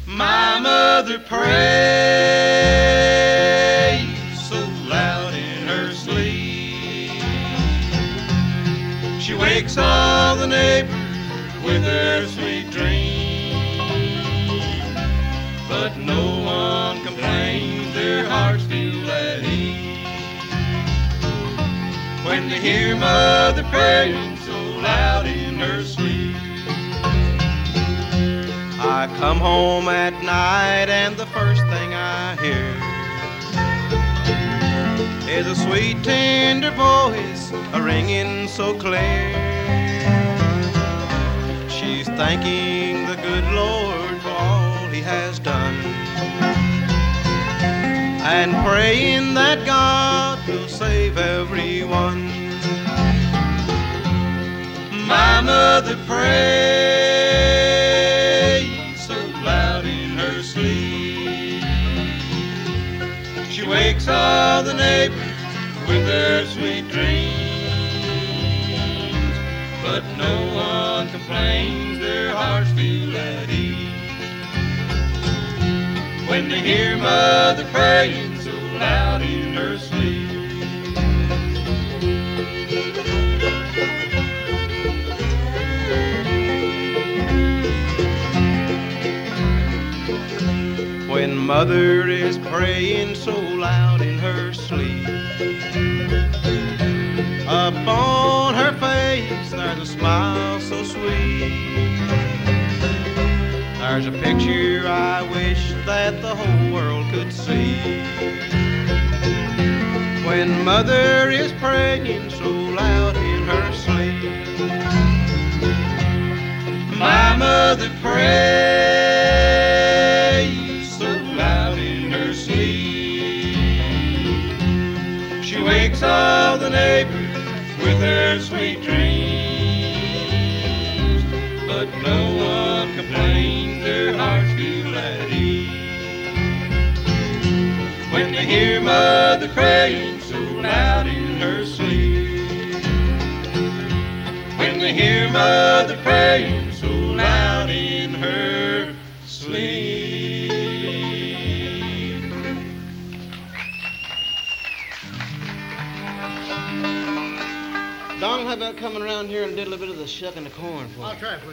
My mother prays so loud in her sleep. She wakes all the neighbors with her sweet dream. But no one complains, their hearts feel at ease when they hear mother praying so loud in her sleep. I come home at night and the first thing I hear is a sweet tender voice a-ringing so clear. She's thanking the good Lord for all He has done and praying that God will save everyone. My mother prays so loud in her sleep. She wakes all the neighbors with her sweet dreams. But no one complains, their hearts feel at ease when they hear mother praying so loud in her sleep. When mother is praying so loud in her sleep, upon her face there's a smile so sweet. There's a picture I wish that the whole world could see. When mother is praying so loud in her sleep, my mother prays so loud in her sleep. She wakes all the neighbors with her sweet dreams. But no one complains, their hearts feel at ease when they hear mother praying so loud in her sleep. When they hear mother praying so loud in her sleep. Donald, how about coming around here and did a little bit of the shucking the corn for me? I'll try it for you.